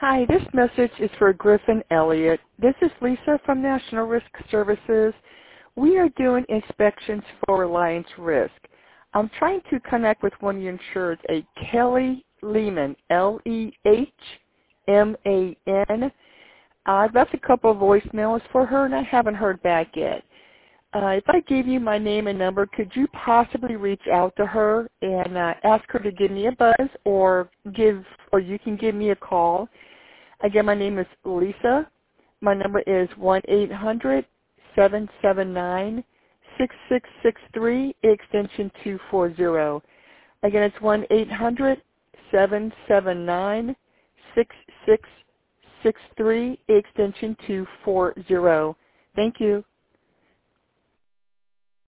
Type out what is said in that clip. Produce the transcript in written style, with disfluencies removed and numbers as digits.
Hi, this message is for Griffin Elliott. This is Lisa from National Risk Services. We are doing inspections for Reliance Risk. I'm trying to connect with one of your insureds, a Kelly Lehman, Lehman. I've left a couple of voicemails for her, and I haven't heard back yet. If I gave you my name and number, could you possibly reach out to her and ask her to give me a buzz, or you can give me a call? Again, my name is Lisa. My number is 1-800-779-6663, extension 240. Again, it's 1-800-779-6663, extension 240. Thank you.